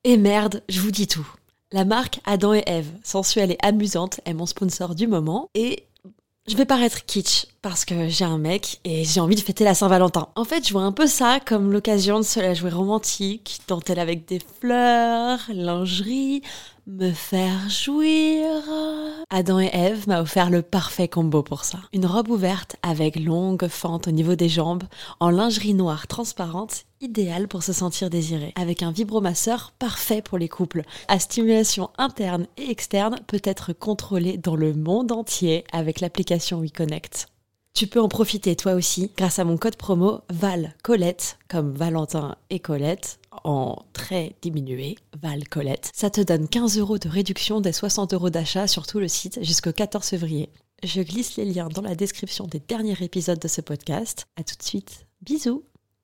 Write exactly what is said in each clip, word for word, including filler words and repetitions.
Et merde, je vous dis tout. La marque Adam et Ève, sensuelle et amusante, est mon sponsor du moment et je vais paraître kitsch parce que j'ai un mec et j'ai envie de fêter la Saint-Valentin. En fait, je vois un peu ça comme l'occasion de se la jouer romantique, dentelle avec des fleurs, lingerie, me faire jouir. Adam et Ève m'a offert le parfait combo pour ça. Une robe ouverte avec longue fente au niveau des jambes, en lingerie noire transparente, idéale pour se sentir désiré. Avec un vibromasseur parfait pour les couples. À stimulation interne et externe, peut être contrôlée dans le monde entier avec l'application WeConnect. Tu peux en profiter toi aussi grâce à mon code promo VALCOLETTE, comme Valentin et Colette, en très diminué, VALCOLETTE. Ça te donne quinze euros de réduction des soixante euros d'achat sur tout le site jusqu'au quatorze février. Je glisse les liens dans la description des derniers épisodes de ce podcast. À tout de suite. Bisous.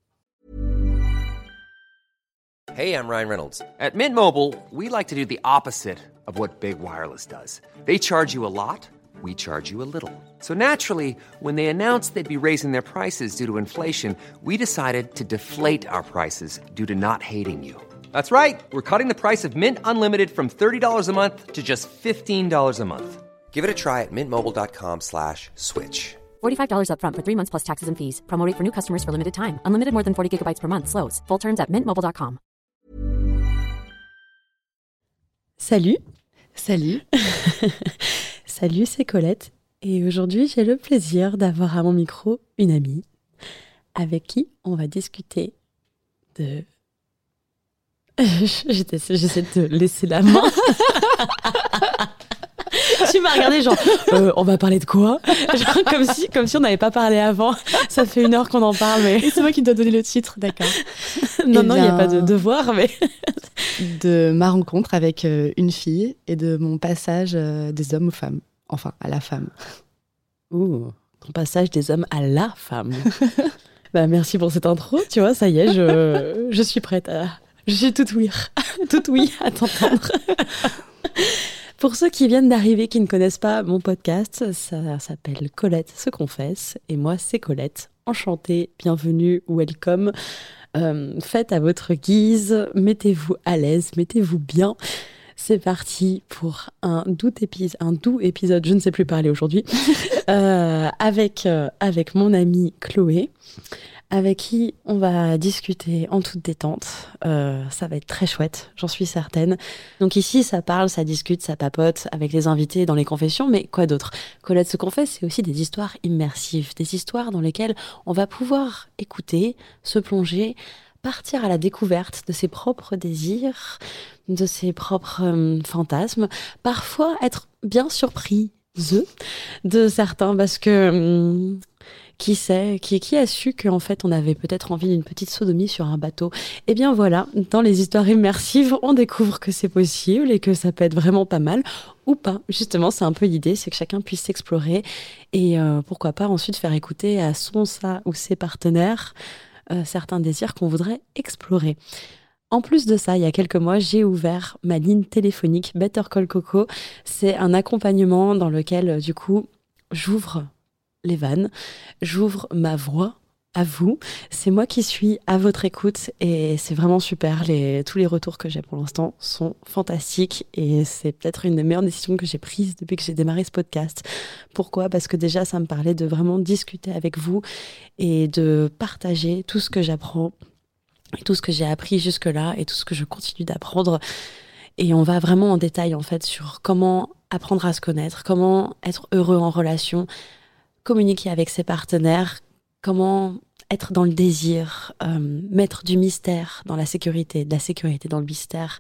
Hey, I'm Ryan Reynolds. At Mint Mobile, we like to do the opposite of what Big Wireless does. They charge you a lot, we charge you a little. So naturally, when they announced they'd be raising their prices due to inflation, we decided to deflate our prices due to not hating you. That's right. We're cutting the price of Mint Unlimited from thirty dollars a month to just fifteen dollars a month. Give it a try at mintmobile.com slash switch. forty-five dollars up front for three months plus taxes and fees. Promo rate for new customers for limited time. Unlimited more than forty gigabytes per month. Slows full terms at mint mobile dot com. Salut. Salut. Salut, c'est Colette. Et aujourd'hui, j'ai le plaisir d'avoir à mon micro une amie avec qui on va discuter de... J'étais, j'essaie de te laisser la main. Tu m'as regardé genre, euh, on va parler de quoi? Genre, comme si, comme si on n'avait pas parlé avant. Ça fait une heure qu'on en parle, mais... Et c'est moi qui dois donner le titre, d'accord. non, Eh non, il bien, n'y a pas de devoir, mais... De ma rencontre avec euh, une fille et de mon passage euh, des hommes aux femmes. Enfin, à la femme. Ouh, ton passage des hommes à la femme. Bah, merci pour cette intro, tu vois, ça y est, je, je suis prête à... Je suis toute oui, toute oui à t'entendre. Pour ceux qui viennent d'arriver, qui ne connaissent pas mon podcast, ça s'appelle Colette se confesse. Et moi, c'est Colette. Enchantée, bienvenue, welcome. Euh, faites à votre guise, mettez-vous à l'aise, mettez-vous bien. C'est parti pour un doux, épi- un doux épisode, je ne sais plus parler aujourd'hui, euh, avec, euh, avec mon amie Chloé, avec qui on va discuter en toute détente. Euh, ça va être très chouette, j'en suis certaine. Donc ici, ça parle, ça discute, ça papote avec les invités dans les confessions, mais quoi d'autre? Colette se confesse, c'est aussi des histoires immersives, des histoires dans lesquelles on va pouvoir écouter, se plonger, partir à la découverte de ses propres désirs, de ses propres euh, fantasmes, parfois être bien surpris de certains, parce que... Hum, Qui sait, qui, qui a su qu'en fait on avait peut-être envie d'une petite sodomie sur un bateau? Eh bien voilà, dans les histoires immersives, on découvre que c'est possible et que ça peut être vraiment pas mal, ou pas. Justement, c'est un peu l'idée, c'est que chacun puisse s'explorer et euh, pourquoi pas ensuite faire écouter à son, sa ou ses partenaires euh, certains désirs qu'on voudrait explorer. En plus de ça, il y a quelques mois, j'ai ouvert ma ligne téléphonique Better Call Coco. C'est un accompagnement dans lequel, du coup, j'ouvre les vannes, j'ouvre ma voix à vous. C'est moi qui suis à votre écoute et c'est vraiment super. Les, tous les retours que j'ai pour l'instant sont fantastiques et c'est peut-être une des meilleures décisions que j'ai prises depuis que j'ai démarré ce podcast. Pourquoi ? Parce que déjà, ça me parlait de vraiment discuter avec vous et de partager tout ce que j'apprends et tout ce que j'ai appris jusque-là et tout ce que je continue d'apprendre. Et on va vraiment en détail en fait sur comment apprendre à se connaître, comment être heureux en relation, communiquer avec ses partenaires, comment être dans le désir, euh, mettre du mystère dans la sécurité, de la sécurité dans le mystère.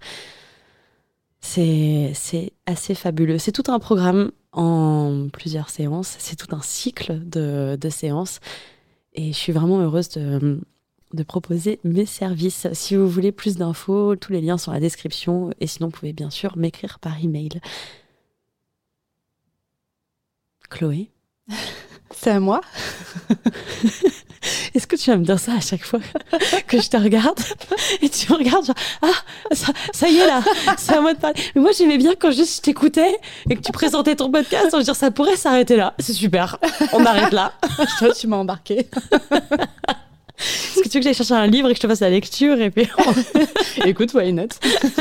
C'est, c'est assez fabuleux. C'est tout un programme en plusieurs séances, c'est tout un cycle de, de séances et je suis vraiment heureuse de, de proposer mes services. Si vous voulez plus d'infos, tous les liens sont dans la description et sinon vous pouvez bien sûr m'écrire par email. Chloé ? C'est à moi. Est-ce que tu vas me dire ça à chaque fois que je te regarde et tu me regardes genre ah ça, ça y est là c'est à moi de parler. Mais moi j'aimais bien quand juste je t'écoutais et que tu présentais ton podcast, je veux dire ça pourrait s'arrêter là, c'est super, on arrête là. Toi tu m'as embarqué. Est-ce que tu veux que j'aille chercher un livre et que je te fasse la lecture et puis on... Écoute, why not?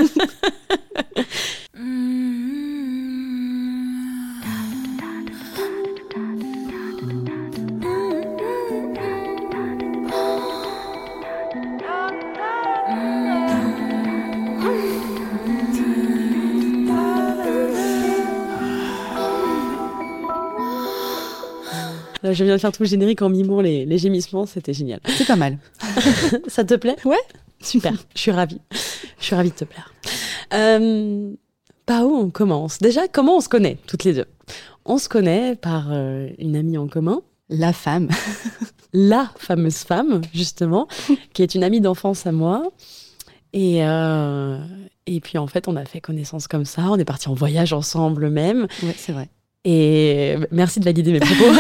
Là, je viens de faire tout le générique en mimant les, les gémissements, c'était génial. C'est pas mal. Ça te plaît? Ouais. Super, je suis ravie. Je suis ravie de te plaire. Euh, par où on commence? Déjà, comment on se connaît, toutes les deux? On se connaît par euh, une amie en commun. La femme. La fameuse femme, justement, qui est une amie d'enfance à moi. Et, euh, et puis, en fait, on a fait connaissance comme ça. On est partis en voyage ensemble même. Ouais, c'est vrai. Et merci de valider mes propos.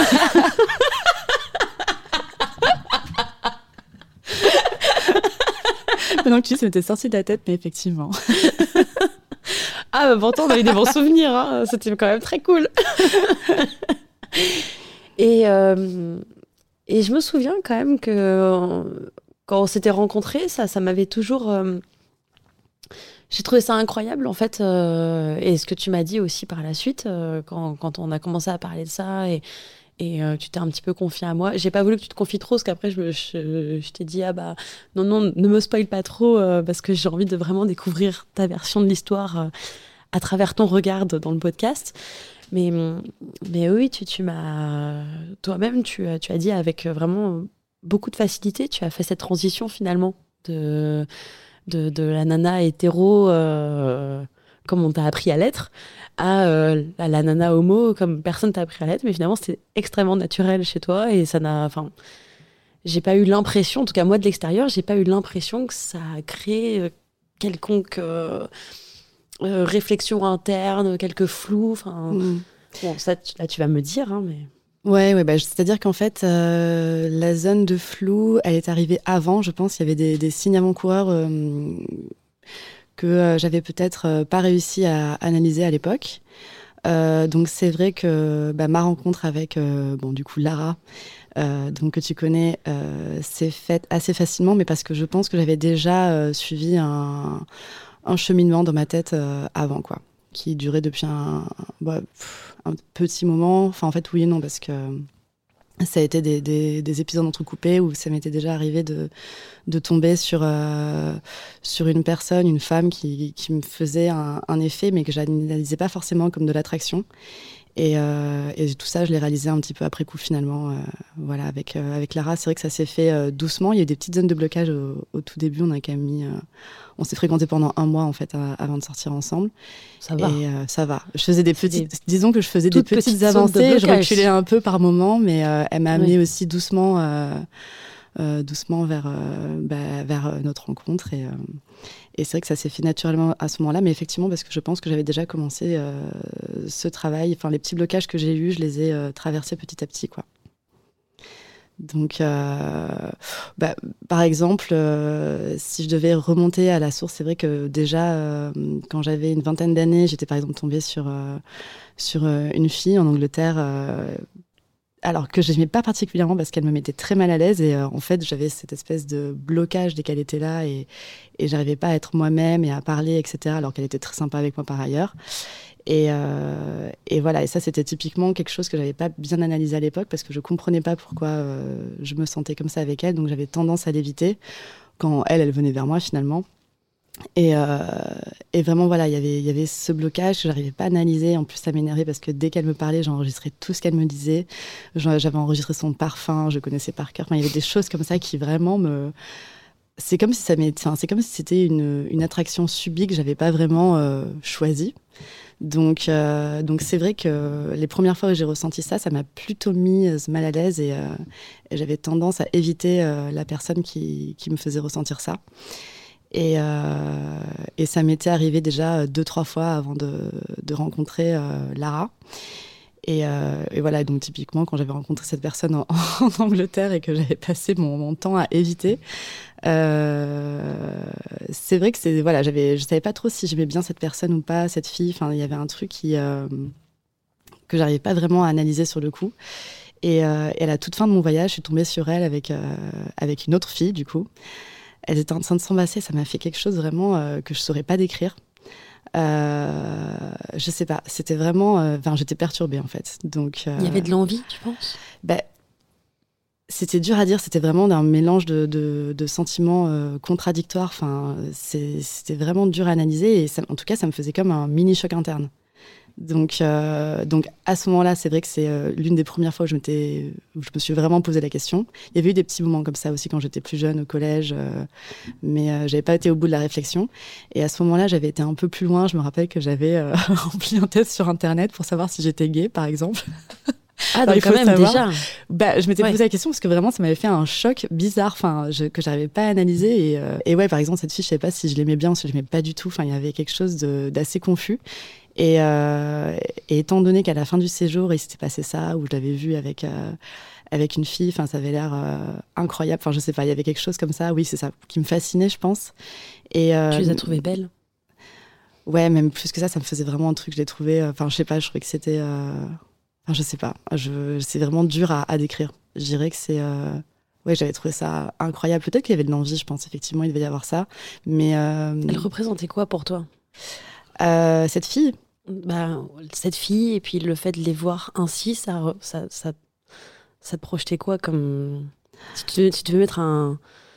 Maintenant que tu dis, ça m'était sorti de la tête, mais effectivement. Ah, bah pourtant, on a eu des bons souvenirs. Hein. C'était quand même très cool. et, euh, et je me souviens quand même que euh, quand on s'était rencontrés, ça, ça m'avait toujours... Euh, j'ai trouvé ça incroyable, en fait. Euh, et ce que tu m'as dit aussi par la suite, euh, quand, quand on a commencé à parler de ça et... Et euh, tu t'es un petit peu confiée à moi. J'ai pas voulu que tu te confies trop, parce qu'après, je, me, je, je t'ai dit, ah bah, non, non, ne me spoil pas trop, euh, parce que j'ai envie de vraiment découvrir ta version de l'histoire euh, à travers ton regard dans le podcast. Mais, mais oui, tu, tu m'as... Toi-même, tu, tu as dit avec vraiment beaucoup de facilité, tu as fait cette transition, finalement, de, de, de la nana hétéro, euh, comme on t'a appris à l'être, à euh, la, la nana homo, comme personne t'a appris à l'être, mais finalement c'était extrêmement naturel chez toi et ça n'a, enfin, j'ai pas eu l'impression, en tout cas moi de l'extérieur, j'ai pas eu l'impression que ça a créé euh, quelconque euh, euh, réflexion interne, quelque flou, enfin, mm. Bon, ça là tu vas me dire, hein, mais. Ouais, ouais, bah, c'est-à-dire qu'en fait, euh, la zone de flou, elle est arrivée avant, je pense, il y avait des, des signes avant-coureurs. Euh, que euh, j'avais peut-être euh, pas réussi à analyser à l'époque. Euh, donc c'est vrai que bah, ma rencontre avec euh, bon du coup Lara, euh, donc que tu connais, euh, s'est faite assez facilement, mais parce que je pense que j'avais déjà euh, suivi un, un cheminement dans ma tête euh, avant, quoi, qui durait depuis un, bah, pff, un petit moment. Enfin en fait oui et non, parce que ça a été des, des, des épisodes entrecoupés où ça m'était déjà arrivé de, de tomber sur, euh, sur une personne, une femme qui, qui me faisait un, un effet, mais que je n'analysais pas forcément comme de l'attraction. Et, euh, et tout ça, je l'ai réalisé un petit peu après coup, finalement. Euh, voilà, avec, euh, avec Lara, c'est vrai que ça s'est fait euh, doucement. Il y a eu des petites zones de blocage au, au tout début. On a quand même mis... Euh, on s'est fréquenté pendant un mois, en fait, à, avant de sortir ensemble. Ça va. Et euh, ça va. Je faisais des petites... Des... Disons que je faisais des petites, petites avancées. Je reculais un peu par moment, mais euh, elle m'a amené oui. aussi doucement... Euh, Euh, doucement vers, euh, bah, vers notre rencontre et, euh, et c'est vrai que ça s'est fait naturellement à ce moment-là, mais effectivement parce que je pense que j'avais déjà commencé euh, ce travail, enfin les petits blocages que j'ai eus, je les ai euh, traversés petit à petit, quoi. Donc euh, bah, par exemple euh, si je devais remonter à la source, c'est vrai que déjà euh, quand j'avais une vingtaine d'années, j'étais par exemple tombée sur, euh, sur euh, une fille en Angleterre euh, alors que je n'aimais pas particulièrement parce qu'elle me mettait très mal à l'aise et euh, en fait j'avais cette espèce de blocage dès qu'elle était là et, et j'arrivais pas à être moi-même et à parler, et cetera, alors qu'elle était très sympa avec moi par ailleurs. Et, euh, et voilà, et ça c'était typiquement quelque chose que j'avais pas bien analysé à l'époque parce que je comprenais pas pourquoi euh, je me sentais comme ça avec elle, donc j'avais tendance à l'éviter quand elle, elle venait vers moi finalement. Et, euh, et vraiment voilà, y avait, y avait ce blocage que j'arrivais pas à analyser. En plus ça m'énervait parce que dès qu'elle me parlait, j'enregistrais tout ce qu'elle me disait. J'avais enregistré son parfum, je connaissais par cœur. Enfin, il y avait des choses comme ça qui vraiment me... C'est comme si ça m'était, enfin, c'est comme si c'était une, une attraction subie que j'avais pas vraiment euh, choisie. Donc, euh, donc c'est vrai que les premières fois où j'ai ressenti ça, ça m'a plutôt mis mal à l'aise et, euh, et j'avais tendance à éviter euh, la personne qui, qui me faisait ressentir ça. Et, euh, et ça m'était arrivé déjà deux, trois fois avant de, de rencontrer euh, Lara. Et, euh, et voilà, donc typiquement, quand j'avais rencontré cette personne en, en Angleterre et que j'avais passé mon, mon temps à éviter, euh, c'est vrai que c'est, voilà, j'avais, je savais pas trop si j'aimais bien cette personne ou pas, cette fille. Enfin, il y avait un truc qui, euh, que j'arrivais pas vraiment à analyser sur le coup. Et, euh, et à la toute fin de mon voyage, je suis tombée sur elle avec, euh, avec une autre fille, du coup. Elles étaient en train de s'embrasser. Ça m'a fait quelque chose vraiment euh, que je ne saurais pas décrire. Euh, je sais pas. C'était vraiment... Enfin, euh, j'étais perturbée, en fait. Donc, euh, il y avait de l'envie, tu penses ? bah, c'était dur à dire. C'était vraiment un mélange de, de, de sentiments euh, contradictoires. Enfin, c'est, c'était vraiment dur à analyser. Et ça, en tout cas, ça me faisait comme un mini-choc interne. Donc, euh, donc à ce moment-là, c'est vrai que c'est euh, l'une des premières fois où je, m'étais, où je me suis vraiment posé la question. Il y avait eu des petits moments comme ça aussi quand j'étais plus jeune au collège, euh, mais euh, j'avais pas été au bout de la réflexion. Et à ce moment-là, j'avais été un peu plus loin. Je me rappelle que j'avais euh, rempli un test sur Internet pour savoir si j'étais gay, par exemple. Ah, donc quand même, savoir, déjà bah, je m'étais ouais. posé la question parce que vraiment, ça m'avait fait un choc bizarre, enfin, je, que j'arrivais pas à analyser. Et, euh, et ouais, par exemple, cette fille, je savais pas si je l'aimais bien ou si je l'aimais pas du tout. Enfin, il y avait quelque chose de, d'assez confus. Et, euh, et étant donné qu'à la fin du séjour, il s'était passé ça, où je l'avais vu avec, euh, avec une fille, enfin, ça avait l'air euh, incroyable. Enfin, je sais pas, il y avait quelque chose comme ça, oui, c'est ça, qui me fascinait, je pense. Et, euh, tu les as trouvées belles ? Ouais, même plus que ça, ça me faisait vraiment un truc, je l'ai trouvé, enfin, je sais pas, je trouvais que c'était... Euh, enfin, je sais pas, je, c'est vraiment dur à, à décrire. Je dirais que c'est... Euh, ouais, j'avais trouvé ça incroyable. Peut-être qu'il y avait de l'envie, je pense, effectivement, il devait y avoir ça. Mais... Euh, Elle représentait quoi pour toi ? Euh, cette fille bah, cette fille, et puis le fait de les voir ainsi, ça, ça, ça, ça te projetait quoi comme... Si tu, devais, si tu devais mettre un...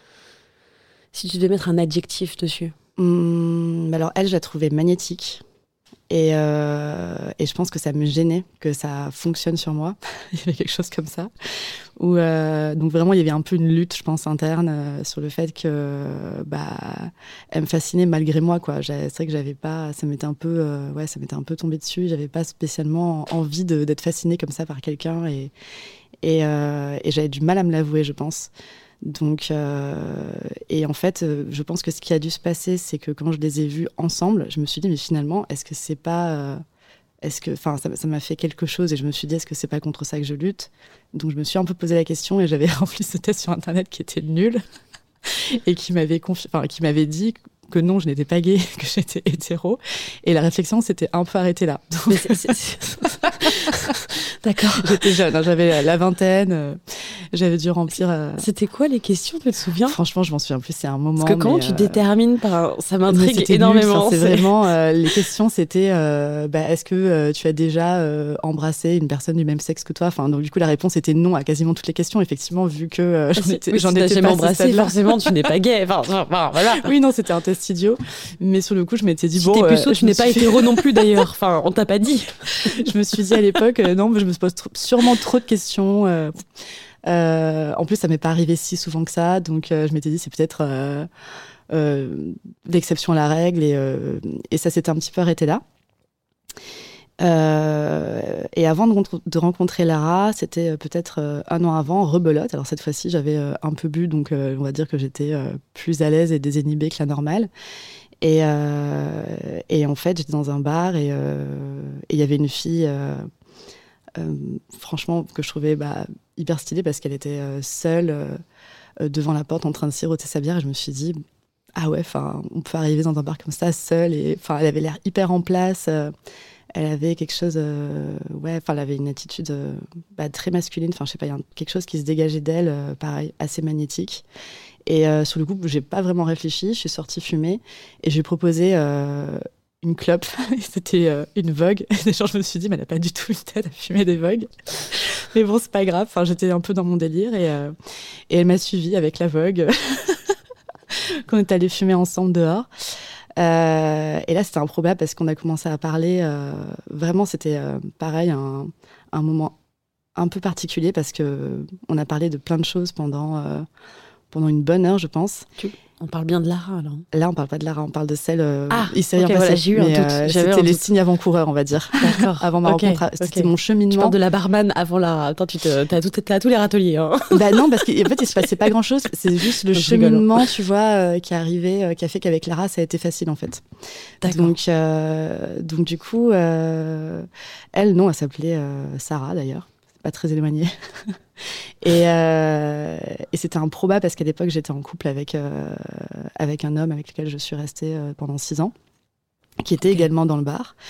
Si tu devais mettre un adjectif dessus. Hum, alors, elle, je la trouvais magnétique. Et, euh, et je pense que ça me gênait que ça fonctionne sur moi. Il y avait quelque chose comme ça. Où, euh, donc vraiment, il y avait un peu une lutte, je pense, interne euh, sur le fait que bah, elle me fascinait malgré moi, quoi. C'est vrai que j'avais pas, ça m'était un peu, euh, ouais, ça m'était un peu tombé dessus. J'avais pas spécialement envie de, d'être fascinée comme ça par quelqu'un, et et, euh, et j'avais du mal à me l'avouer, je pense. Donc, euh, et en fait, je pense que ce qui a dû se passer, c'est que quand je les ai vus ensemble, je me suis dit, mais finalement, est-ce que c'est pas, euh, est-ce que, enfin, ça, ça m'a fait quelque chose, et je me suis dit, est-ce que c'est pas contre ça que je lutte ? Donc, je me suis un peu posé la question, et j'avais rempli ce test sur Internet qui était nul et qui m'avait confi- enfin, qui m'avait dit que non, je n'étais pas gay, que j'étais hétéro. Et la réflexion s'était un peu arrêtée là. Donc... Mais c'est, c'est, c'est... D'accord. J'étais jeune, hein, j'avais la vingtaine, euh, j'avais dû remplir... Euh... C'était quoi les questions, tu te souviens ? Franchement, je m'en souviens plus, c'est un moment... Parce que comment mais, tu euh... détermines par... Ça m'intrigue énormément. Nul, c'est, c'est vraiment... Euh, les questions, c'était, euh, bah, est-ce que euh, tu as déjà euh, embrassé une personne du même sexe que toi ? Enfin, donc du coup, la réponse était non à quasiment toutes les questions, effectivement, vu que euh, j'en étais, oui, j'en si étais jamais pas embrassé, forcément, tu n'es pas gay. Enfin, enfin, voilà. Oui, non, c'était un test idiot. Mais sur le coup, je m'étais dit, si bon... Si t'es puceau, euh, tu n'es pas hétéro non plus, d'ailleurs. Enfin, on t'a pas dit. Je me suis dit à l'époque, euh, non, mais je me pose trop, sûrement trop de questions. Euh, euh, en plus, ça m'est pas arrivé si souvent que ça. Donc, euh, je m'étais dit, c'est peut-être euh, euh, l'exception à la règle. Et, euh, et ça s'était un petit peu arrêté là. Euh, et avant de, de rencontrer Lara, c'était peut-être euh, un an avant, rebelote. Alors cette fois-ci, j'avais euh, un peu bu, donc euh, on va dire que j'étais euh, plus à l'aise et désinhibée que la normale. Et, euh, et en fait, j'étais dans un bar, et il euh, y avait une fille, euh, euh, franchement, que je trouvais bah, hyper stylée, parce qu'elle était euh, seule euh, devant la porte en train de siroter sa bière. Et je me suis dit, ah ouais, on peut arriver dans un bar comme ça, seule. Et elle avait l'air hyper en place. Euh, elle avait quelque chose, euh, ouais, elle avait une attitude euh, bah, très masculine. Enfin, je sais pas, il y a quelque chose qui se dégageait d'elle, euh, pareil, assez magnétique. Et euh, sur le coup, j'ai pas vraiment réfléchi. Je suis sortie fumer et je lui ai proposé euh, une clope. C'était euh, une Vogue. Et genre, je me suis dit, mais elle a pas du tout une tête à fumer des Vogue. Mais bon, c'est pas grave. Enfin, j'étais un peu dans mon délire, et, euh, et elle m'a suivie avec la Vogue. Qu'on est allés fumer ensemble dehors. Euh, et là, c'était improbable parce qu'on a commencé à parler. Euh, vraiment, c'était euh, pareil, un, un moment un peu particulier, parce que on a parlé de plein de choses pendant. Euh, pendant une bonne heure, je pense. Tu... On parle bien de Lara, alors. Là, on parle pas de Lara, on parle de celle... Euh, ah, il s'est okay, rien voilà, passé. J'ai eu mais, un doute. Euh, J'avais c'était un les doute. signes avant-coureurs, on va dire. D'accord. Avant ma okay, rencontre. C'était okay. mon cheminement. Tu parles de la barman avant Lara. Attends, tu te, t'as, tout, t'as tous les râteliers. Hein. Bah non, parce qu'en fait, il se passait pas grand-chose. C'est juste le cheminement, rigolo. Tu vois, euh, qui est arrivé, euh, qui a fait qu'avec Lara, ça a été facile, en fait. D'accord. Donc, euh, donc du coup, euh, elle, non, elle s'appelait euh, Sarah, d'ailleurs. Pas très éloignée. et, euh, et c'était improbable parce qu'à l'époque, j'étais en couple avec, euh, avec un homme avec lequel je suis restée euh, pendant six ans, qui était okay. également dans le bar.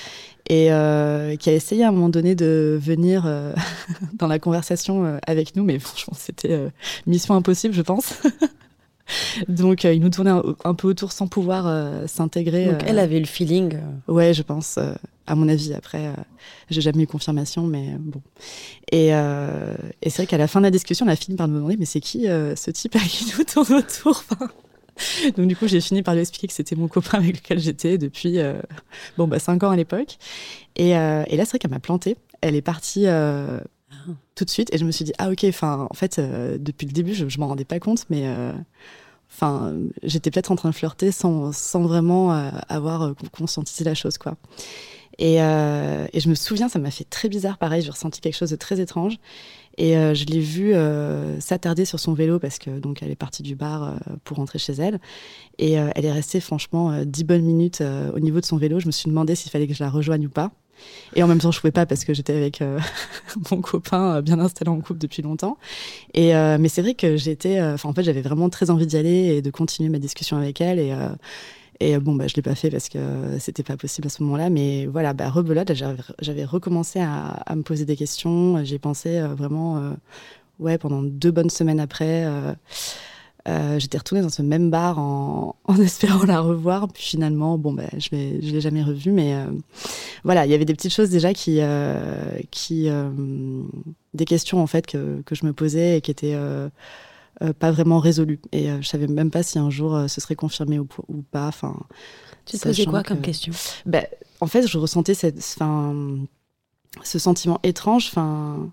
et euh, qui a essayé à un moment donné de venir euh, dans la conversation euh, avec nous, mais franchement, c'était euh, mission impossible, je pense. Donc, euh, il nous tournait un, un peu autour sans pouvoir euh, s'intégrer. Donc, euh... elle avait eu le feeling. Euh... Ouais, je pense, euh, à mon avis. Après, euh, j'ai jamais eu confirmation, mais euh, bon. Et, euh, et c'est vrai qu'à la fin de la discussion, on a fini par nous demander, mais c'est qui euh, ce type à qui nous tourne autour enfin, donc, du coup, j'ai fini par lui expliquer que c'était mon copain avec lequel j'étais depuis euh, bon, bah, cinq ans à l'époque. Et, euh, et là, c'est vrai qu'elle m'a plantée. Elle est partie euh, ah. tout de suite. Et je me suis dit, ah, ok, enfin, en fait, euh, depuis le début, je, je m'en rendais pas compte, mais enfin, euh, j'étais peut-être en train de flirter sans, sans vraiment euh, avoir euh, conscientisé la chose, quoi. Et, euh, et je me souviens, ça m'a fait très bizarre. Pareil, j'ai ressenti quelque chose de très étrange. Et euh, je l'ai vue euh, s'attarder sur son vélo parce que donc elle est partie du bar euh, pour rentrer chez elle. Et euh, elle est restée franchement euh, dix bonnes minutes euh, au niveau de son vélo. Je me suis demandé s'il fallait que je la rejoigne ou pas. Et en même temps, je pouvais pas parce que j'étais avec euh, mon copain euh, bien installé en couple depuis longtemps. Et euh, mais c'est vrai que j'étais, enfin euh, en fait, j'avais vraiment très envie d'y aller et de continuer ma discussion avec elle. Et euh, Et bon, bah, je ne l'ai pas fait parce que c'était pas possible à ce moment-là. Mais voilà, bah, rebelote, j'avais, j'avais recommencé à, à me poser des questions. J'y ai pensé euh, vraiment euh, ouais, pendant deux bonnes semaines après. Euh, euh, j'étais retournée dans ce même bar en, en espérant la revoir. Puis finalement, bon, bah, je ne l'ai jamais revue. Mais euh, voilà, il y avait des petites choses déjà qui... Euh, qui euh, des questions, en fait, que, que je me posais et qui étaient... Euh, Euh, pas vraiment résolu. Et euh, je savais même pas si un jour euh, ce serait confirmé ou, ou pas. Enfin, tu te posais quoi que... comme question? Bah, en fait, je ressentais cette, ce sentiment étrange. Enfin,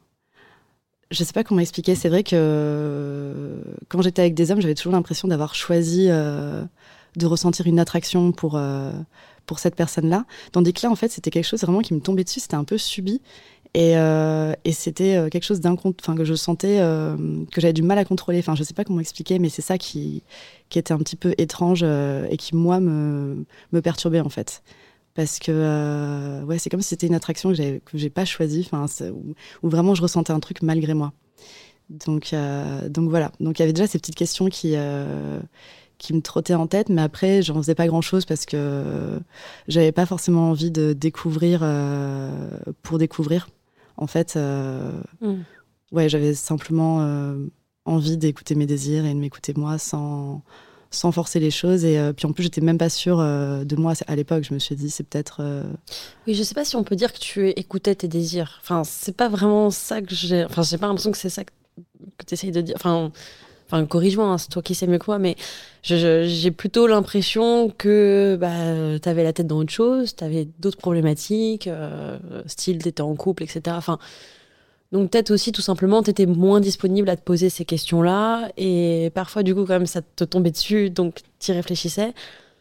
je sais pas comment expliquer. C'est vrai que euh, quand j'étais avec des hommes, j'avais toujours l'impression d'avoir choisi euh, de ressentir une attraction pour, euh, pour cette personne-là. Tandis que là, en fait, c'était quelque chose vraiment qui me tombait dessus. C'était un peu subi. Et, euh, et c'était quelque chose d'incont... enfin, que je sentais euh, que j'avais du mal à contrôler. Enfin, je sais pas comment expliquer, mais c'est ça qui, qui était un petit peu étrange euh, et qui, moi, me, me perturbait, en fait. Parce que euh, ouais, c'est comme si c'était une attraction que j'avais, que j'ai pas choisie, enfin, où, où vraiment je ressentais un truc malgré moi. Donc, euh, donc voilà. Donc il y avait déjà ces petites questions qui, euh, qui me trottaient en tête, mais après, j'en faisais pas grand-chose parce que j'avais pas forcément envie de découvrir euh, pour découvrir. En fait, euh, mmh. ouais, j'avais simplement euh, envie d'écouter mes désirs et de m'écouter moi sans, sans forcer les choses. Et euh, puis en plus, j'étais même pas sûre euh, de moi à l'époque. Je me suis dit, c'est peut-être... Euh... Oui, je sais pas si on peut dire que tu écoutais tes désirs. Enfin, c'est pas vraiment ça que j'ai... Enfin, j'ai pas l'impression que c'est ça que, que tu essayes de dire. Enfin, enfin corrige-moi, hein, c'est toi qui sais mieux que moi, mais je, je, j'ai plutôt l'impression que bah, t'avais la tête dans autre chose, t'avais d'autres problématiques, euh, style t'étais en couple, et cetera. Enfin, donc peut-être aussi tout simplement t'étais moins disponible à te poser ces questions-là, et parfois du coup quand même ça te tombait dessus, donc t'y réfléchissais,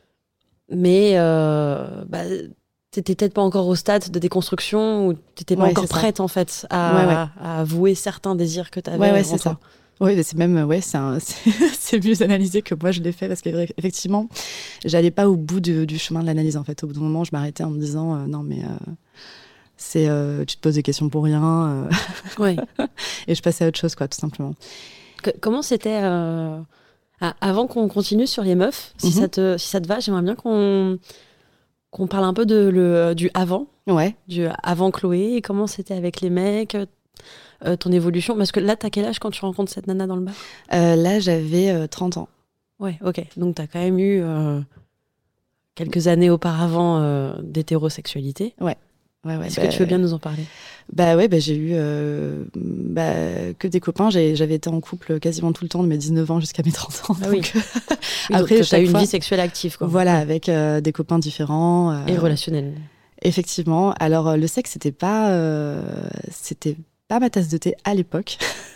mais euh, bah, t'étais peut-être pas encore au stade de déconstruction, ou t'étais pas ouais, encore prête ça. en fait à, ouais, ouais. à avouer certains désirs que t'avais. Ouais, ouais, c'est ça. Oui, c'est même, ouais, c'est, un, c'est, c'est mieux analysé que moi je l'ai fait parce qu'effectivement, j'allais pas au bout de, du chemin de l'analyse en fait. Au bout d'un moment, je m'arrêtais en me disant euh, non, mais euh, c'est, euh, tu te poses des questions pour rien. Euh... Ouais. Et je passais à autre chose, quoi, tout simplement. Que, comment c'était euh... ah, avant qu'on continue sur les meufs, si, mm-hmm. ça, te, si ça te va, j'aimerais bien qu'on, qu'on parle un peu de, le, du avant. Ouais. Du avant Chloé, et comment c'était avec les mecs. Euh, ton évolution, parce que là, t'as quel âge quand tu rencontres cette nana dans le bar? euh, Là, j'avais euh, trente ans. Ouais, ok. Donc, t'as quand même eu euh, quelques années auparavant euh, d'hétérosexualité. Ouais. ouais, ouais Est-ce bah, que tu veux bien nous en parler? Bah ouais, bah, j'ai eu euh, bah, que des copains. J'ai, j'avais été en couple quasiment tout le temps, de mes dix-neuf ans jusqu'à mes trente ans. Ah oui. Donc, oui, après, donc, t'as eu une fois, vie sexuelle active, quoi. Voilà, avec euh, des copains différents. Euh, Et relationnels. Effectivement. Alors, le sexe, c'était pas... Euh, c'était pas ma tasse de thé à l'époque.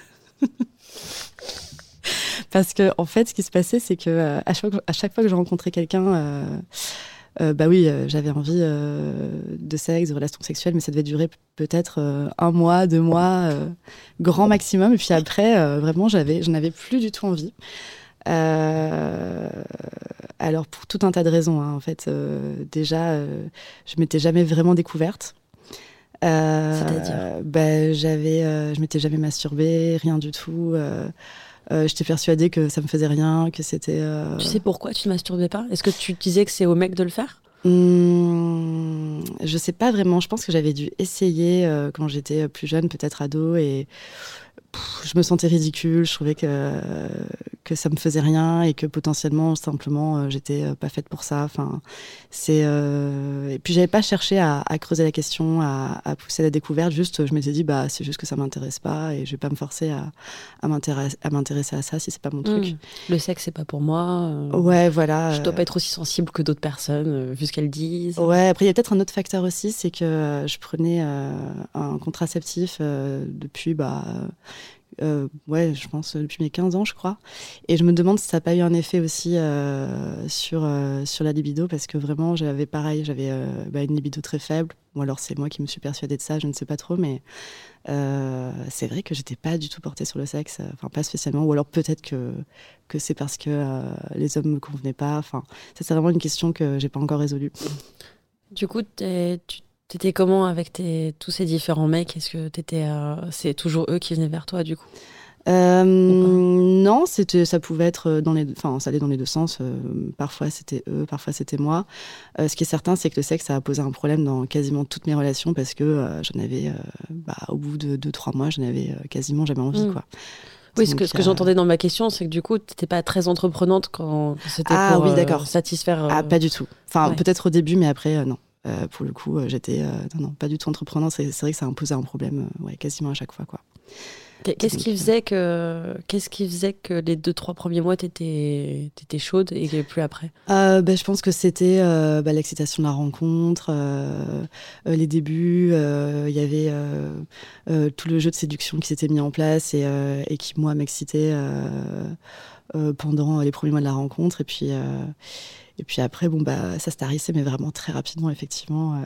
Parce que en fait, ce qui se passait, c'est que euh, à, chaque, à chaque fois que je rencontrais quelqu'un, euh, euh, bah oui, euh, j'avais envie euh, de sexe, de relations sexuelles, mais ça devait durer peut-être euh, un mois, deux mois, euh, grand maximum. Et puis après, euh, vraiment, j'avais, j'en avais plus du tout envie. Euh, alors pour tout un tas de raisons, hein, en fait, euh, déjà, euh, je m'étais jamais vraiment découverte. Euh, C'est-à-dire bah, j'avais, euh, je m'étais jamais masturbée, rien du tout. Euh, euh, j'étais persuadée que ça me faisait rien, que c'était... Euh... Tu sais pourquoi tu ne masturbais pas? Est-ce que tu disais que c'est au mec de le faire? Mmh, Je sais pas vraiment. Je pense que j'avais dû essayer euh, quand j'étais plus jeune, peut-être ado, et pff, je me sentais ridicule. Je trouvais que euh, que ça me faisait rien et que potentiellement, simplement, euh, j'étais euh, pas faite pour ça. Enfin, c'est euh... et puis j'avais pas cherché à, à creuser la question, à, à pousser la découverte. Juste, je m'étais dit, bah, c'est juste que ça m'intéresse pas et je vais pas me forcer à, à, m'intéresser, à m'intéresser à ça si c'est pas mon truc. Mmh. Le sexe, c'est pas pour moi. Euh... Ouais, voilà. Je dois pas être aussi sensible que d'autres personnes, euh, vu ce qu'elles disent. Ouais, après, il y a peut-être un autre facteur aussi, c'est que euh, je prenais euh, un contraceptif euh, depuis, bah, euh, ouais, je pense depuis mes quinze ans, je crois. Et je me demande si ça n'a pas eu un effet aussi euh, sur, euh, sur la libido, parce que vraiment, j'avais pareil, j'avais euh, bah, une libido très faible. Ou alors c'est moi qui me suis persuadée de ça, je ne sais pas trop, mais euh, c'est vrai que j'étais pas du tout portée sur le sexe, enfin pas spécialement, ou alors peut-être que, que c'est parce que euh, les hommes me convenaient pas. Enfin, ça c'est vraiment une question que j'ai pas encore résolue. Du coup, t'es, tu t'étais comment avec tes, tous ces différents mecs? Est-ce que t'étais, euh, c'est toujours eux qui venaient vers toi, du coup? Euh, non, c'était, ça pouvait être dans les, enfin, ça allait dans les deux sens. Euh, parfois c'était eux, parfois c'était moi. Euh, ce qui est certain, c'est que le sexe ça a posé un problème dans quasiment toutes mes relations parce que euh, j'en avais, euh, bah, au bout de deux trois mois, j'en avais euh, quasiment jamais envie, mmh. quoi. Oui, ce que, ce que euh... j'entendais dans ma question, c'est que du coup, t'étais pas très entreprenante quand c'était ah, pour oui, d'accord. Euh, satisfaire. Euh... Ah, pas du tout. Enfin, ouais. peut-être au début, mais après, euh, non. Euh, pour le coup, euh, j'étais, euh, non, non, pas du tout entreprenante. C'est, c'est vrai que ça imposait un problème, euh, ouais, quasiment à chaque fois, quoi. Qu'est-ce qui faisait que, qu'est-ce qui faisait que les deux, trois premiers mois, t'étais, t'étais chaude et que plus après? euh, bah, Je pense que c'était euh, bah, l'excitation de la rencontre, euh, euh, les débuts. Il euh, y avait euh, euh, tout le jeu de séduction qui s'était mis en place et, euh, et qui, moi, m'excitait euh, euh, pendant les premiers mois de la rencontre. Et puis, euh, et puis après, bon, bah, ça se tarissait, mais vraiment très rapidement, effectivement.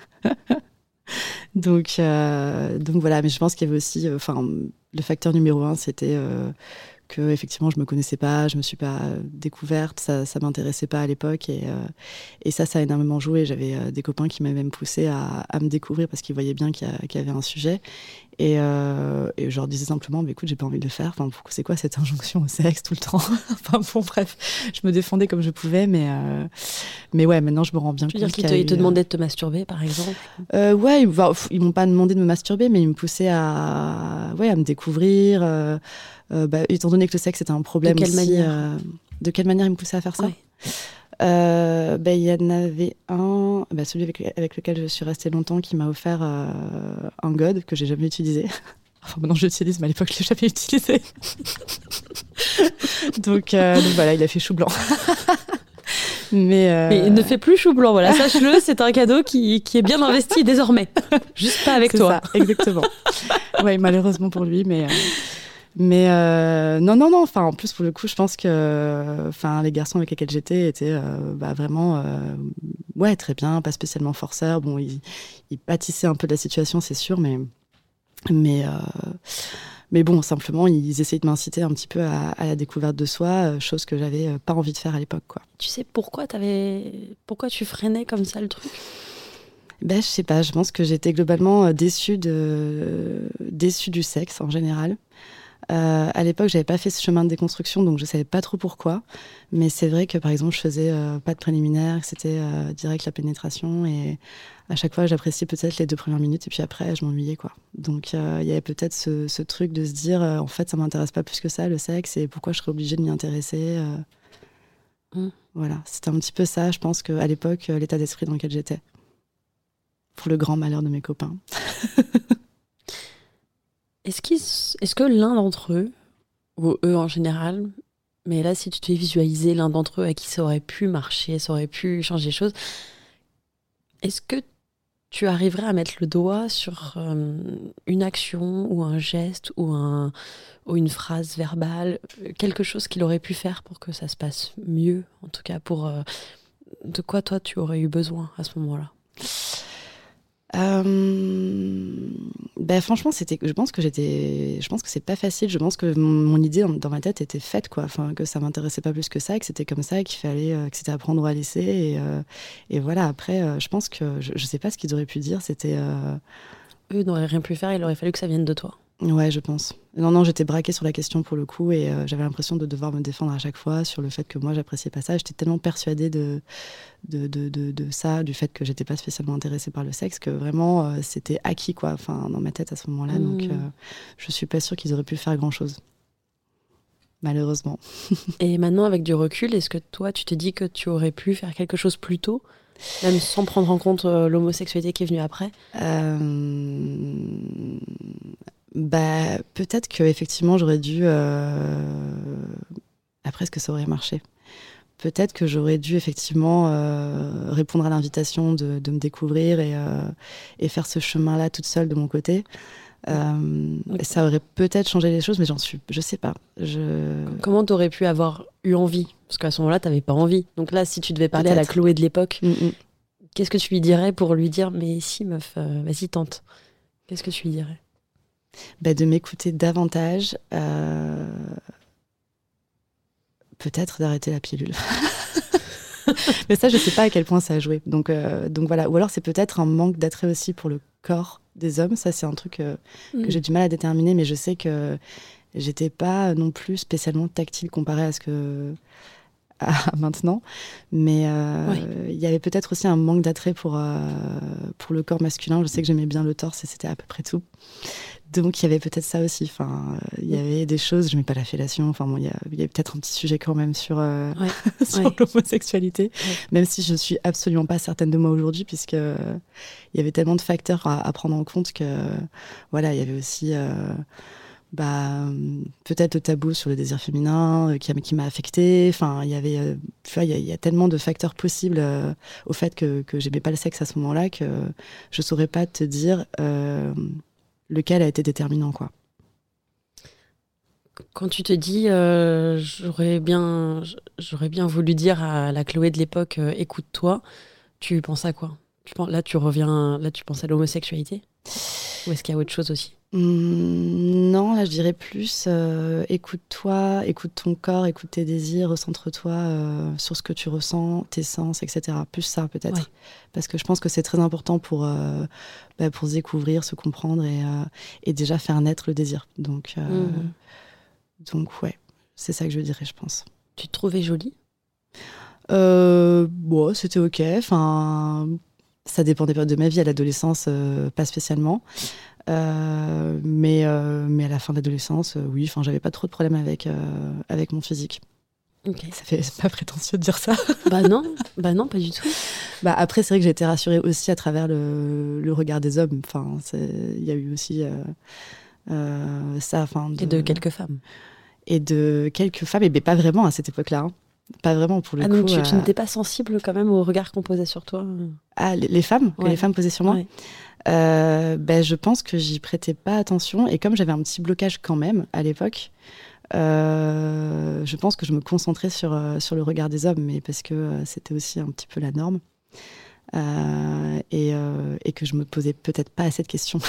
donc, euh, donc voilà, mais je pense qu'il y avait aussi... Enfin, le facteur numéro un, c'était euh, que effectivement, je me connaissais pas, je me suis pas découverte, ça, ça m'intéressait pas à l'époque, et, euh, et ça, ça a énormément joué. J'avais euh, des copains qui m'avaient même poussé à, à me découvrir parce qu'ils voyaient bien qu'il y, a, qu'il y avait un sujet, et, euh, et je leur disais simplement, bah, écoute, j'ai pas envie de le faire. Enfin, c'est quoi cette injonction au sexe tout le temps? Enfin bon, bref, je me défendais comme je pouvais, mais euh, mais ouais, maintenant je me rends bien tu compte. veux dire qu'ils te, eu, te demandaient de te masturber, par exemple? euh, Ouais, ils, ils m'ont pas demandé de me masturber, mais ils me poussaient à, ouais, à me découvrir. Euh, euh, bah, étant donné que le sexe était un problème de quelle aussi. Manière euh, de quelle manière ils me poussaient à faire ça? Ouais. Euh, bah, y en avait un, bah, celui avec, avec lequel je suis restée longtemps, qui m'a offert euh, un god que j'ai jamais utilisé. Enfin, maintenant je l'utilise, mais à l'époque je l'ai jamais utilisé. donc, euh, donc voilà, il a fait chou blanc. mais, euh... mais il ne fait plus chou blanc, voilà, sache-le, c'est un cadeau qui, qui est bien investi désormais. Juste pas avec c'est toi. Ça, exactement. Ouais, malheureusement pour lui, mais. Euh... Mais euh, non, non, non. Enfin, en plus, pour le coup, je pense que enfin, les garçons avec lesquels j'étais étaient euh, bah, vraiment euh, ouais, très bien, pas spécialement forceurs. Bon, ils, ils pâtissaient un peu de la situation, c'est sûr, mais, mais, euh, mais bon, simplement, ils essayaient de m'inciter un petit peu à, à la découverte de soi, chose que j'avais pas envie de faire à l'époque, quoi. Tu sais pourquoi, t'avais... pourquoi tu freinais comme ça le truc? Ben, je sais pas, je pense que j'étais globalement déçue, de... déçue du sexe en général. Euh, à l'époque, j'avais pas fait ce chemin de déconstruction, donc je savais pas trop pourquoi. Mais c'est vrai que, par exemple, je faisais euh, pas de préliminaire, que c'était euh, direct la pénétration, et à chaque fois, j'appréciais peut-être les deux premières minutes, et puis après, je m'ennuyais, quoi. Donc, il euh, y avait peut-être ce, ce truc de se dire, euh, en fait, ça m'intéresse pas plus que ça, le sexe, et pourquoi je serais obligée de m'y intéresser. Euh... Mmh. Voilà, c'était un petit peu ça, je pense qu'à l'époque, l'état d'esprit dans lequel j'étais. Pour le grand malheur de mes copains. Est-ce, qu'ils, est-ce que l'un d'entre eux, ou eux en général, mais là, si tu te visualisais l'un d'entre eux à qui ça aurait pu marcher, ça aurait pu changer les choses, est-ce que tu arriverais à mettre le doigt sur euh, une action ou un geste ou, un, ou une phrase verbale, quelque chose qu'il aurait pu faire pour que ça se passe mieux, en tout cas pour euh, de quoi toi tu aurais eu besoin à ce moment-là? Euh, ben franchement, c'était, je pense que j'étais, je pense que c'est pas facile. Je pense que mon, mon idée dans, dans ma tête était faite, quoi. Enfin, que ça m'intéressait pas plus que ça, que c'était comme ça, qu'il fallait, euh, que c'était à prendre ou à laisser. Et, euh, et voilà. Après, euh, je pense que je, je sais pas ce qu'ils auraient pu dire. C'était. Euh... Eux n'auraient rien pu faire. Il aurait fallu que ça vienne de toi. Ouais, je pense. Non, non, j'étais braquée sur la question pour le coup et euh, j'avais l'impression de devoir me défendre à chaque fois sur le fait que moi, j'appréciais pas ça. J'étais tellement persuadée de, de, de, de, de ça, du fait que j'étais pas spécialement intéressée par le sexe, que vraiment, euh, c'était acquis, quoi, enfin, dans ma tête à ce moment-là. Mmh. Donc, euh, je suis pas sûre qu'ils auraient pu faire grand-chose. Malheureusement. Et maintenant, avec du recul, est-ce que toi, tu te dis que tu aurais pu faire quelque chose plus tôt, même sans prendre en compte euh, l'homosexualité qui est venue après ? euh... Bah, peut-être qu'effectivement, j'aurais dû... Euh... Après, est-ce que ça aurait marché ? Peut-être que j'aurais dû effectivement euh, répondre à l'invitation de, de me découvrir et, euh, et faire ce chemin-là toute seule de mon côté. Euh, okay. Ça aurait peut-être changé les choses, mais j'en suis... Je sais pas. Je... Comment t'aurais pu avoir eu envie ? Parce qu'à ce moment-là, t'avais pas envie. Donc là, si tu devais parler peut-être. à la Chloé de l'époque, mm-hmm. qu'est-ce que tu lui dirais pour lui dire « Mais si, meuf, euh, vas-y, tente ». Qu'est-ce que tu lui dirais ? Bah, de m'écouter davantage, euh... peut-être d'arrêter la pilule. Mais ça, je sais pas à quel point ça a joué. Donc, euh, donc voilà. Ou alors, c'est peut-être un manque d'attrait aussi pour le corps des hommes. Ça, c'est un truc euh, mmh. que j'ai du mal à déterminer, mais je sais que j'étais pas non plus spécialement tactile comparée à ce que à maintenant. Mais euh, oui. il y avait peut-être aussi un manque d'attrait pour, euh, pour le corps masculin. Je sais que j'aimais bien le torse et c'était à peu près tout. Donc, il y avait peut-être ça aussi. Enfin, il y avait des choses, je n'aimais pas la fellation. Enfin, bon, il y a, il y a peut-être un petit sujet quand même sur, euh, ouais. sur ouais. l'homosexualité, ouais. même si je ne suis absolument pas certaine de moi aujourd'hui, puisqu'il euh, y avait tellement de facteurs à, à prendre en compte que, voilà, il y avait aussi euh, bah, peut-être le tabou sur le désir féminin euh, qui, qui m'a affectée. Enfin, il y avait, euh, tu vois, il y, a, il y a tellement de facteurs possibles euh, au fait que, que je n'aimais pas le sexe à ce moment-là que je ne saurais pas te dire... Euh, lequel a été déterminant, quoi. Quand tu te dis euh, j'aurais bien j'aurais bien voulu dire à la Chloé de l'époque euh, écoute-toi, tu penses à quoi ? tu penses, là tu reviens là tu penses à l'homosexualité ou est-ce qu'il y a autre chose aussi ? Mmh, non, là je dirais plus euh, écoute-toi, écoute ton corps, écoute tes désirs, recentre-toi euh, sur ce que tu ressens, tes sens, et cetera. Plus ça peut-être, ouais. Parce que je pense que c'est très important pour euh, bah, pour se découvrir, se comprendre et, euh, et déjà faire naître le désir. Donc euh, mmh. donc ouais, c'est ça que je dirais, je pense. Tu te trouvais jolie ? euh, Bon, c'était ok. Enfin, ça dépend des périodes de ma vie. À l'adolescence, euh, pas spécialement. Euh, mais, euh, mais à la fin de l'adolescence, euh, oui, enfin, j'avais pas trop de problèmes avec, euh, avec mon physique. Okay. Ça fait c'est pas prétentieux de dire ça. Bah non, bah non, pas du tout. Bah après, c'est vrai que j'ai été rassurée aussi à travers le, le regard des hommes. Enfin, il y a eu aussi euh, euh, ça. De, et de quelques femmes. Et de quelques femmes, et ben pas vraiment à cette époque-là. Hein. Pas vraiment pour le ah, coup. Donc tu, euh... tu n'étais pas sensible quand même au regard qu'on posait sur toi ? Ah, les, les femmes ouais. que les femmes posaient sur moi ouais. euh, ben, je pense que j'y prêtais pas attention. Et comme j'avais un petit blocage quand même à l'époque, euh, je pense que je me concentrais sur, euh, sur le regard des hommes, mais parce que euh, c'était aussi un petit peu la norme. Euh, et, euh, et que je me posais peut-être pas assez de questions.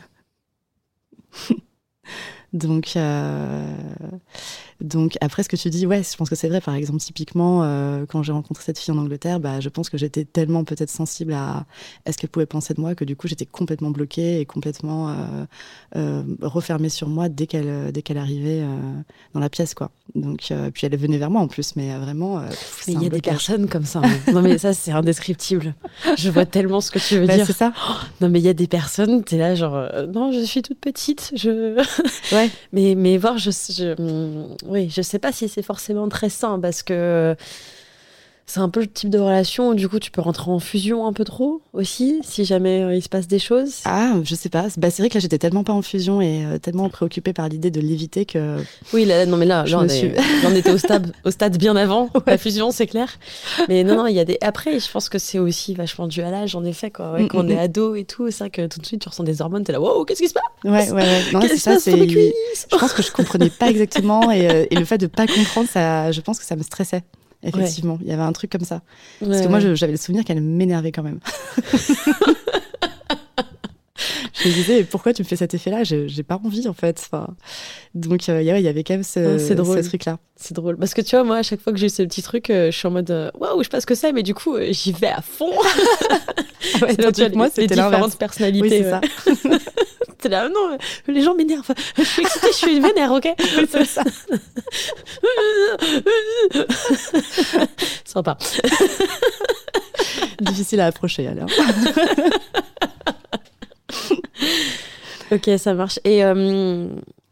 Donc, euh, donc, après ce que tu dis, ouais, je pense que c'est vrai. Par exemple, typiquement, euh, quand j'ai rencontré cette fille en Angleterre, bah, je pense que j'étais tellement peut-être sensible à, à ce qu'elle pouvait penser de moi que du coup, j'étais complètement bloquée et complètement euh, euh, refermée sur moi dès qu'elle, dès qu'elle arrivait euh, dans la pièce, quoi. Donc, euh, puis elle venait vers moi en plus, mais euh, vraiment. Euh, pff, mais il y a des personnes comme ça. Hein. Non, mais ça, c'est indescriptible. Je vois tellement ce que tu veux bah, dire. C'est ça. Oh, non, mais il y a des personnes, t'es là, genre, euh, non, je suis toute petite. Je. Ouais. Mais, mais voir, je, je, oui, je sais pas si c'est forcément très sain parce que c'est un peu le type de relation où du coup tu peux rentrer en fusion un peu trop aussi si jamais euh, il se passe des choses. Ah, je sais pas. Bah, c'est vrai que là j'étais tellement pas en fusion et euh, tellement préoccupée par l'idée de l'éviter que. Oui, là, non mais là, là on, est, suis... on était au stade, au stade bien avant ouais. La fusion, c'est clair. Mais non, non, il y a des. Après, je pense que c'est aussi vachement dû à l'âge, en effet, quoi. Ouais, mm-hmm. Quand on est ado et tout, c'est vrai que tout de suite tu ressens des hormones, t'es là, wow, qu'est-ce qui se passe ? Ouais, ouais, ouais. Non, qu'est-ce c'est ça. C'est. Je pense que je comprenais pas exactement et, euh, et le fait de pas comprendre, ça, je pense que ça me stressait. Effectivement, ouais. Il y avait un truc comme ça. Parce ouais, que moi, ouais. je, j'avais le souvenir qu'elle m'énervait quand même. Je me disais, pourquoi tu me fais cet effet-là ? j'ai, j'ai pas envie, en fait. Enfin, donc, il euh, y avait quand même ce, oh, c'est drôle. ce truc-là. C'est drôle. Parce que tu vois, moi, à chaque fois que j'ai eu ce petit truc, euh, je suis en mode, waouh, wow, je sais pas ce que c'est, mais du coup, euh, j'y vais à fond. Ah ouais, c'est donc, moi, c'était les différentes l'inverse. personnalités. Oui, c'est ouais. ça. T'es là, non, les gens m'énervent. Je suis excitée, je suis vénère, ok? Oui, c'est ça. Sympa. Difficile à approcher, alors. Ok, ça marche. Et euh,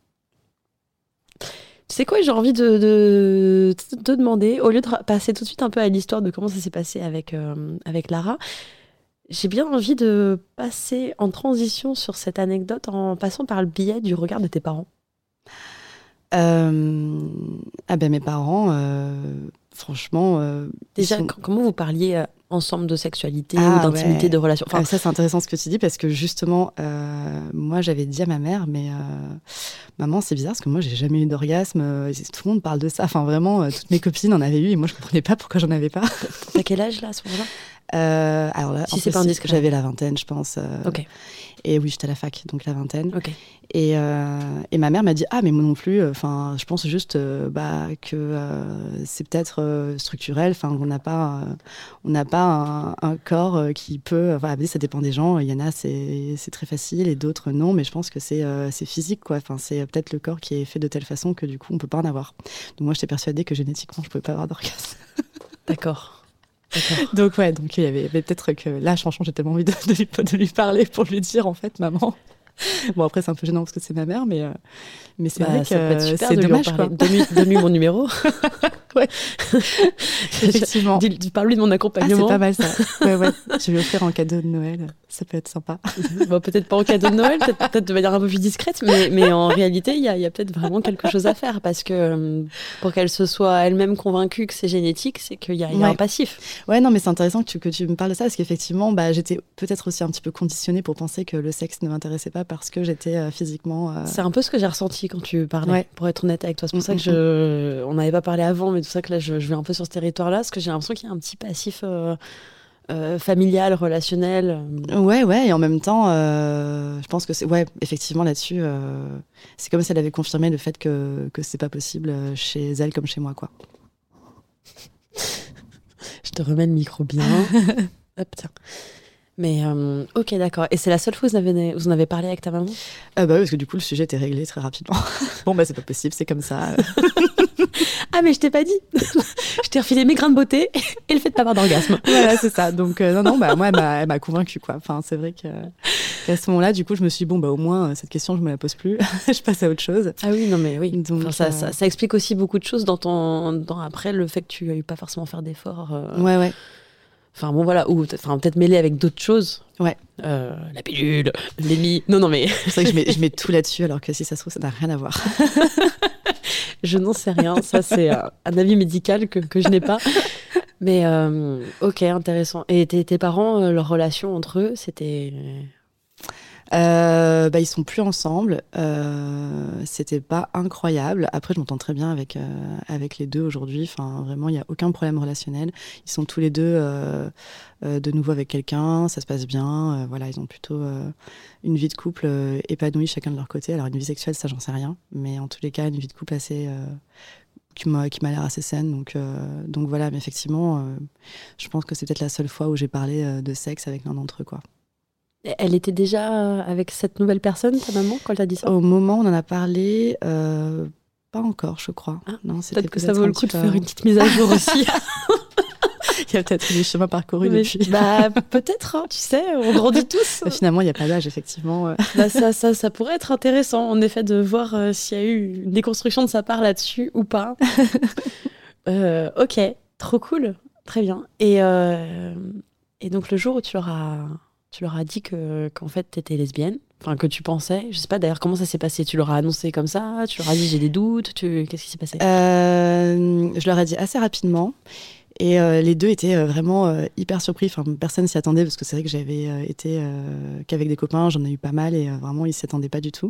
tu sais quoi, j'ai envie de, de, de te demander, au lieu de passer tout de suite un peu à l'histoire de comment ça s'est passé avec, euh, avec Lara, j'ai bien envie de passer en transition sur cette anecdote en passant par le biais du regard de tes parents. Euh, ah ben mes parents, euh, franchement... Euh, Déjà, sont... comment vous parliez euh, ensemble de sexualité ah, ou d'intimité, ouais. de relation enfin, ah, ça, c'est intéressant ce que tu dis, parce que justement, euh, moi, j'avais dit à ma mère, mais euh, maman, c'est bizarre, parce que moi, j'ai jamais eu d'orgasme. Euh, tout le monde parle de ça. Enfin, vraiment, euh, toutes mes copines en avaient eu, et moi, je comprenais pas pourquoi j'en avais pas. T'as quel âge, là, à ce moment-là? Euh, alors là, si c'est pas indiscret. J'avais la vingtaine, je pense. Euh, ok. Et oui, j'étais à la fac, donc la vingtaine. Ok. Et, euh, et ma mère m'a dit ah mais moi non plus. Enfin, je pense juste euh, bah que euh, c'est peut-être euh, structurel. Enfin, on n'a pas, euh, on n'a pas un, un corps euh, qui peut. Enfin, ça dépend des gens. Il y en a c'est c'est très facile et d'autres non. Mais je pense que c'est euh, c'est physique quoi. Enfin, c'est peut-être le corps qui est fait de telle façon que du coup on peut pas en avoir. Donc moi, j'étais persuadée que génétiquement je pouvais pas avoir d'orgasme. D'accord. D'accord. Donc ouais, donc il y avait, avait peut-être que là, franchement, j'ai tellement envie de, de, lui, de lui parler pour lui dire en fait, maman. Bon après c'est un peu gênant parce que c'est ma mère, mais euh, mais c'est bah, vrai que c'est de dommage quoi. Donne-lui, donne-lui mon numéro. Ouais. Effectivement. Dis, dis, parle-lui de mon accompagnement. Ah, c'est pas mal ça. Ouais ouais. Je vais lui offrir en cadeau de Noël. Ça peut être sympa. Bon, peut-être pas en cadeau de Noël, peut-être, peut-être de manière un peu plus discrète, mais, mais en réalité, il y a, y a peut-être vraiment quelque chose à faire parce que pour qu'elle se soit elle-même convaincue que c'est génétique, c'est qu'il y a, y a ouais. un passif. Ouais, non, mais c'est intéressant que tu, que tu me parles de ça parce qu'effectivement, bah, j'étais peut-être aussi un petit peu conditionnée pour penser que le sexe ne m'intéressait pas parce que j'étais euh, physiquement. Euh... C'est un peu ce que j'ai ressenti quand tu parlais, ouais. Pour être honnête avec toi. C'est pour mmh, ça que je. On n'avait pas parlé avant, mais tout ça que là, je, je vais un peu sur ce territoire-là parce que j'ai l'impression qu'il y a un petit passif. Euh... Euh, familial, relationnel. Ouais, ouais, et en même temps, euh, je pense que c'est, ouais, effectivement là-dessus, euh, c'est comme si elle avait confirmé le fait que que c'est pas possible chez elle comme chez moi, quoi. Je te remets le micro bien. Hop, tiens. Mais euh, ok, d'accord. Et c'est la seule fois où vous en avez, vous en avez parlé avec ta maman? euh, Bah oui, parce que du coup le sujet était réglé très rapidement. Bon bah c'est pas possible, c'est comme ça. Ah mais je t'ai pas dit. Je t'ai refilé mes grains de beauté et le fait de pas avoir d'orgasme. Voilà, c'est ça. Donc euh, non, non, bah moi elle m'a, elle m'a convaincue quoi. Enfin c'est vrai que qu'à ce moment-là, du coup je me suis dit, bon bah au moins cette question je me la pose plus. Je passe à autre chose. Ah oui, non mais oui. Donc enfin, ça, euh... ça, ça explique aussi beaucoup de choses dans ton, dans après le fait que tu aies eu pas forcément faire d'efforts. Euh... Ouais ouais. Enfin bon voilà, ou enfin peut-être mêler avec d'autres choses. Ouais. Euh, la pilule, l'émi. Non non mais. C'est vrai que je mets, je mets tout là-dessus alors que si ça se trouve ça n'a rien à voir. Je n'en sais rien. Ça c'est euh, un avis médical que que je n'ai pas. Mais euh, ok, intéressant. Et tes, tes parents, euh, leur relation entre eux, c'était. Euh, bah, ils sont plus ensemble. Euh, c'était pas incroyable. Après, je m'entends très bien avec euh, avec les deux aujourd'hui. Enfin, vraiment, il y a aucun problème relationnel. Ils sont tous les deux euh, euh, de nouveau avec quelqu'un. Ça se passe bien. Euh, voilà, ils ont plutôt euh, une vie de couple euh, épanouie chacun de leur côté. Alors, une vie sexuelle, ça, j'en sais rien. Mais en tous les cas, une vie de couple assez euh, qui m'a qui m'a l'air assez saine. Donc euh, donc voilà. Mais effectivement, euh, je pense que c'est peut-être la seule fois où j'ai parlé euh, de sexe avec l'un d'entre eux, quoi. Elle était déjà avec cette nouvelle personne, ta maman, quand elle t'a dit ça? Au moment où on en a parlé, euh, pas encore, je crois. Ah, non, c'était peut-être que ça vaut le coup de faire une petite mise à jour aussi. Il y a peut-être eu des chemins parcourus mais, depuis. Bah, peut-être, hein, tu sais, on grandit tous. Bah, finalement, il n'y a pas d'âge, effectivement. Bah, ça, ça, ça pourrait être intéressant, en effet, de voir euh, s'il y a eu une déconstruction de sa part là-dessus ou pas. euh, ok, trop cool, très bien. Et, euh, et donc, le jour où tu leur as... Tu leur as dit que, qu'en fait, t'étais lesbienne, enfin que tu pensais, je sais pas d'ailleurs comment ça s'est passé, tu leur as annoncé comme ça, tu leur as dit j'ai des doutes, tu... qu'est-ce qui s'est passé? euh, Je leur ai dit assez rapidement et euh, les deux étaient euh, vraiment euh, hyper surpris, enfin personne s'y attendait parce que c'est vrai que j'avais euh, été euh, qu'avec des copains, j'en ai eu pas mal et euh, vraiment ils s'y attendaient pas du tout.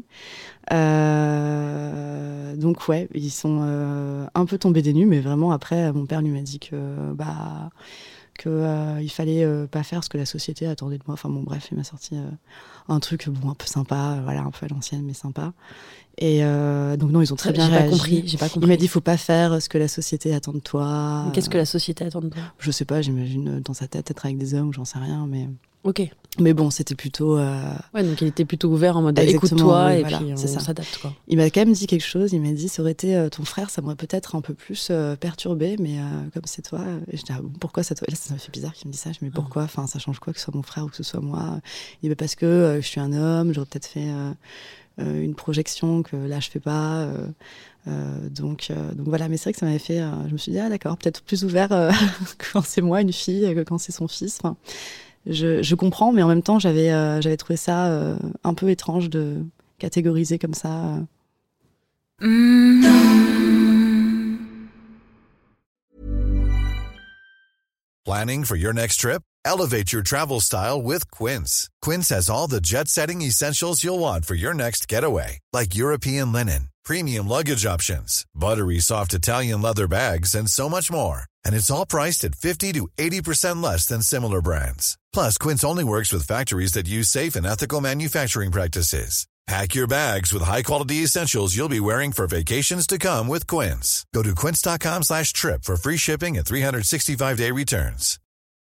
Euh, donc ouais, ils sont euh, un peu tombés des nues, mais vraiment après mon père lui m'a dit que bah qu'il euh, fallait euh, pas faire ce que la société attendait de moi. Enfin bon, bref, il m'a sorti euh, un truc bon, un peu sympa, voilà, un peu à l'ancienne, mais sympa. Et euh, donc non, ils ont très j'ai bien pas réagi. Compris, j'ai pas compris. Il m'a dit, il faut pas faire ce que la société attend de toi. Mais qu'est-ce que la société attend de toi? Je sais pas, j'imagine dans sa tête, être avec des hommes, j'en sais rien, mais... Ok. Mais bon, c'était plutôt... Euh... Ouais, donc il était plutôt ouvert en mode écoute-toi oui, et voilà, puis on ça. s'adapte, quoi. Il m'a quand même dit quelque chose, il m'a dit ça aurait été euh, ton frère, ça m'aurait peut-être un peu plus euh, perturbé, mais euh, comme c'est toi, et je dis ah, bon, pourquoi ça toi et là ça m'a fait bizarre qu'il me dise ça, je me dis pourquoi, enfin ça change quoi que ce soit mon frère ou que ce soit moi. Il dit parce que euh, je suis un homme, j'aurais peut-être fait euh, euh, une projection que là je fais pas. Euh, euh, donc, euh, donc voilà, mais c'est vrai que ça m'avait fait, euh, je me suis dit ah d'accord, peut-être plus ouvert euh, quand c'est moi une fille que quand c'est son fils. Enfin, Je, je comprends, mais en même temps, j'avais, euh, j'avais trouvé ça euh, un peu étrange de catégoriser comme ça. Mm-hmm. Planning for your next trip? Elevate your travel style with Quince. Quince has all the jet-setting essentials you'll want for your next getaway, like European linen, premium luggage options, buttery soft Italian leather bags, and so much more. And it's all priced at fifty to eighty percent less than similar brands. Plus, Quince only works with factories that use safe and ethical manufacturing practices. Pack your bags with high-quality essentials you'll be wearing for vacations to come with Quince. Go to quince.com slash trip for free shipping and three sixty-five day returns.